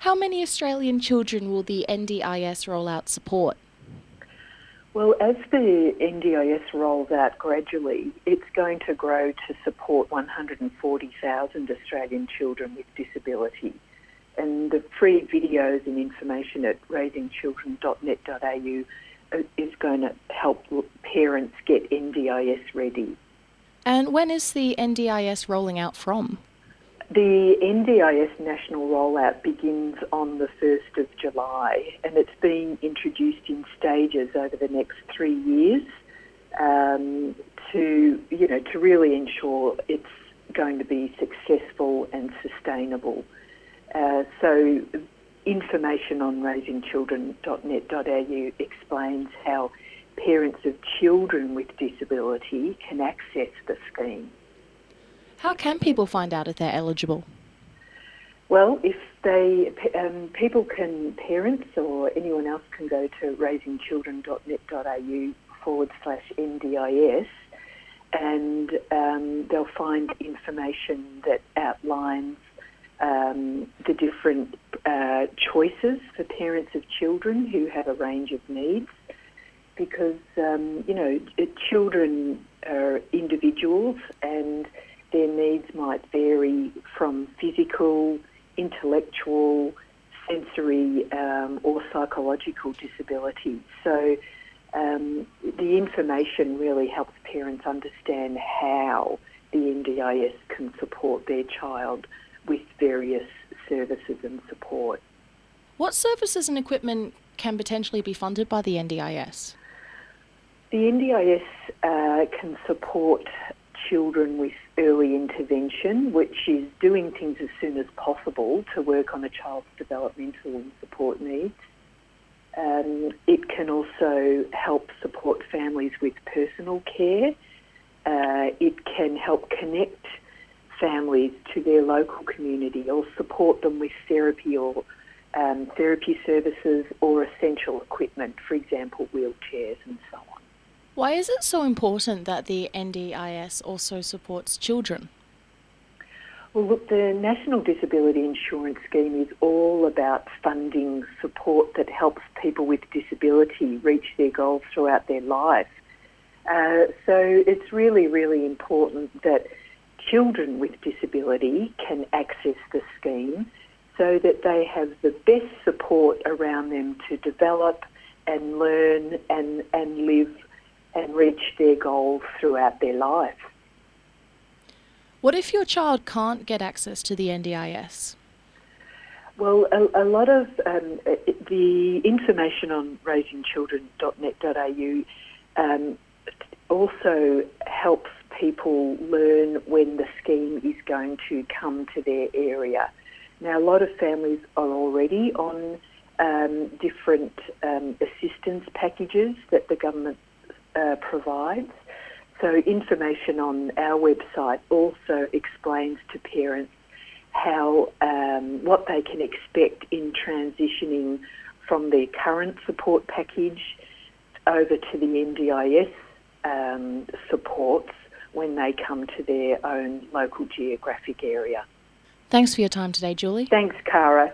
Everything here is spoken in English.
How many Australian children will the NDIS rollout support? Well, as the NDIS rolls out gradually, it's going to grow to support 140,000 Australian children with disability. And the free videos and information at raisingchildren.net.au is going to help parents get NDIS ready. And when is the NDIS rolling out from? The NDIS national rollout begins on the 1st of July, and it's being introduced in stages over the next 3 years to really ensure it's going to be successful and sustainable. So information on raisingchildren.net.au explains how parents of children with disability can access the scheme. How can people find out if they're eligible? Well, if parents or anyone else can go to raisingchildren.net.au/NDIS and they'll find information that outlines the different choices for parents of children who have a range of needs, because, children are individuals and their needs might vary from physical, intellectual, sensory or psychological disability. So the information really helps parents understand how the NDIS can support their child with various services and support. What services and equipment can potentially be funded by the NDIS? The NDIS can support children with early intervention, which is doing things as soon as possible to work on a child's developmental and support needs. It can also help support families with personal care. It can help connect families to their local community or support them with therapy or therapy services or essential equipment, for example, wheelchairs and so on. Why is it so important that the NDIS also supports children? Well, look, the National Disability Insurance Scheme is all about funding support that helps people with disability reach their goals throughout their life. So it's really, really important that children with disability can access the scheme so that they have the best support around them to develop and learn and live and reach their goals throughout their life. What if your child can't get access to the NDIS? Well, a lot of the information on raisingchildren.net.au also helps people learn when the scheme is going to come to their area. Now, a lot of families are already on different assistance packages that the government provides. So information on our website also explains to parents how what they can expect in transitioning from their current support package over to the NDIS supports when they come to their own local geographic area. Thanks for your time today, Julie. Thanks, Cara.